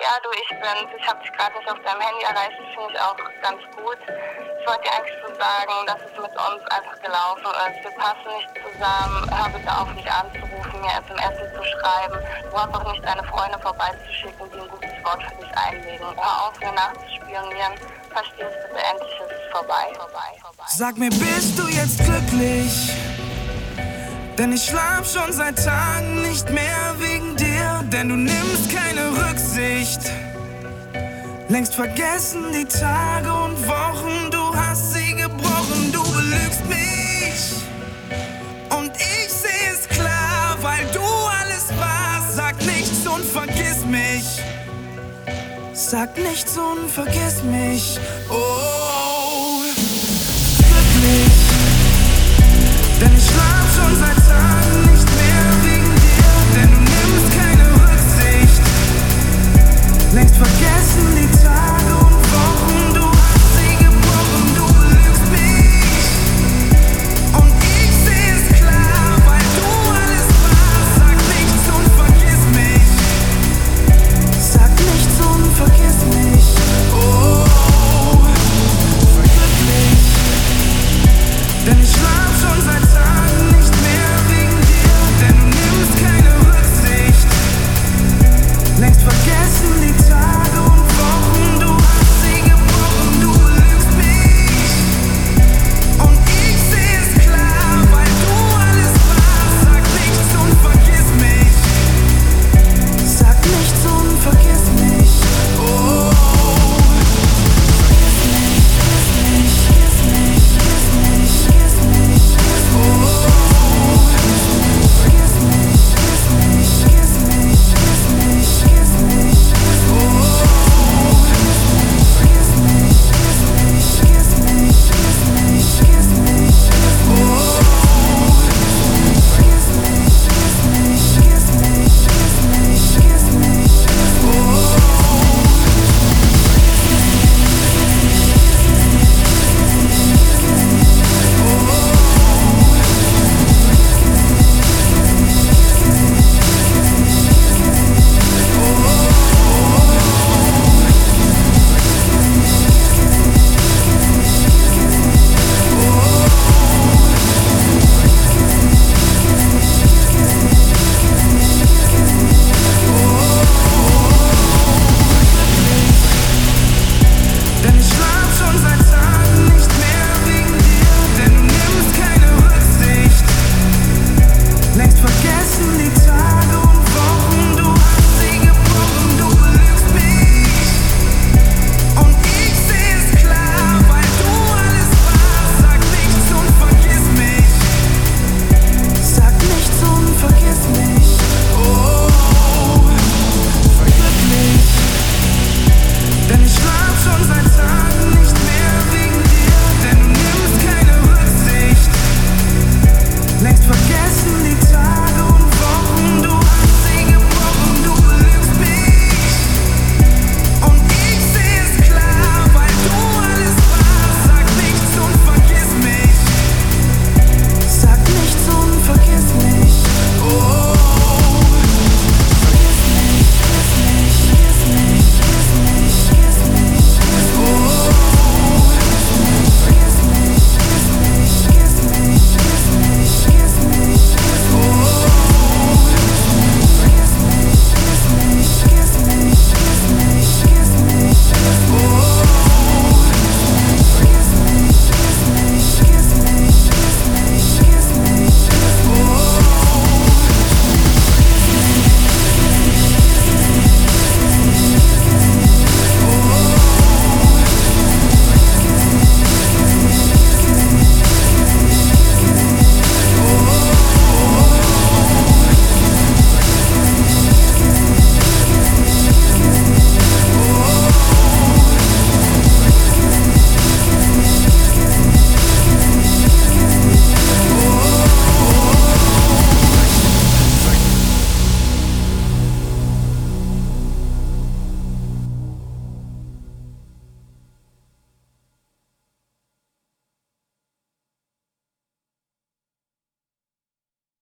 Ja, du, ich bin's. Ich habe dich gerade nicht auf deinem Handy erreicht. Das finde ich auch ganz gut. Ich wollte dir eigentlich so sagen, dass es mit uns einfach gelaufen ist. Wir passen nicht zusammen. Hör bitte auf, mich anzurufen, mir SMS zu schreiben. Brauch auch nicht deine Freunde vorbeizuschicken, die ein gutes Wort für dich einlegen. Hör auf, mir nachzuspionieren. Verstehst bitte endlich, es ist vorbei. Sag mir, bist du jetzt glücklich? Denn ich schlaf schon seit Tagen nicht mehr wegen dir, denn du nimmst keine Rücksicht. Längst vergessen die Tage und Wochen, du hast sie gebrochen, du belügst mich. Und ich seh es klar, weil du alles warst. Sag nichts und vergiss mich. Sag nichts und vergiss mich. Oh, glücklich. Denn ich schlaf schon seit Tagen